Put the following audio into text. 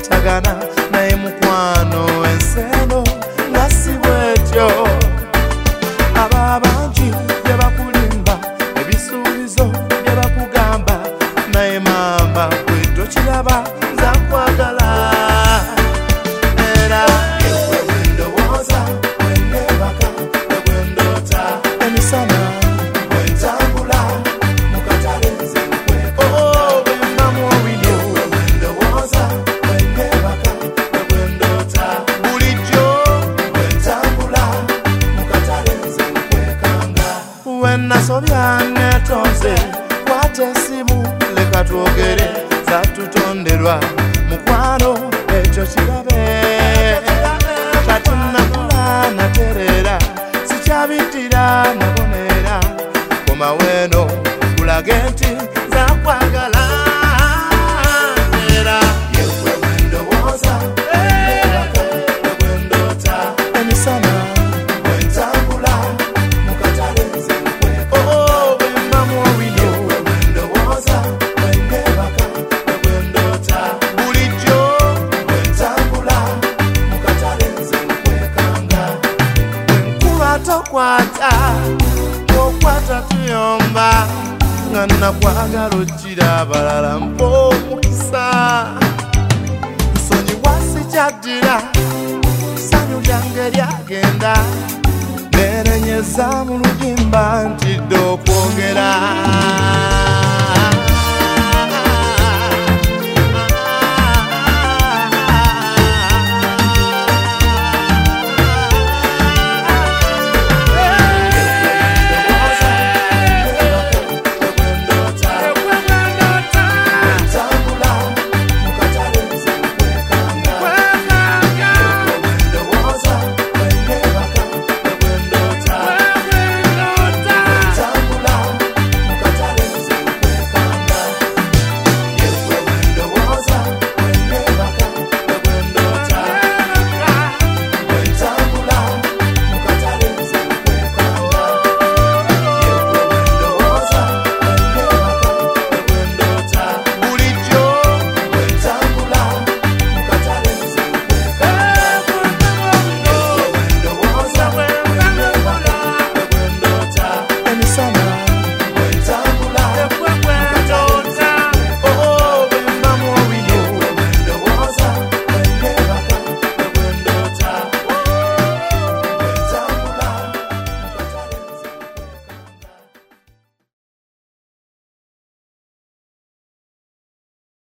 kwatagana naye mukwano enseno nga si bwetyo ababangi bye bakulimba ebisuubizo bye bakugamba naye mama gwe tokiraba nza kwagala era yewe wendowooza wendebaka wegwendoota emisana wentambula mukatale nze nkweka bwembamu owino yewe wendowooza wendebaka wegwendoota bulijjo wentambula mukatale nze nkwekanga wennasobya netonze kwata esimu leka twogere zatutonderwa mukwano ekyo kirabe katunakula naterera sikyabitira nabonera koma weno kulage nti zakwagala era yewe wendowooza wendebaka wegwendoota emisana wentambula mukatale nze nkweka bwembamu owino yewe wendowooza wendebaka wegwendoota bulijjo wentambula mukatale nze nkwekanga wenkuba tokwata tokwata tuyomba nga nakwagala ojjira abalala mp'omukisa nsonyiwa sikyaddira ssanyu lyange lyagenda nerenyeza mu lugimba ntidde okwogera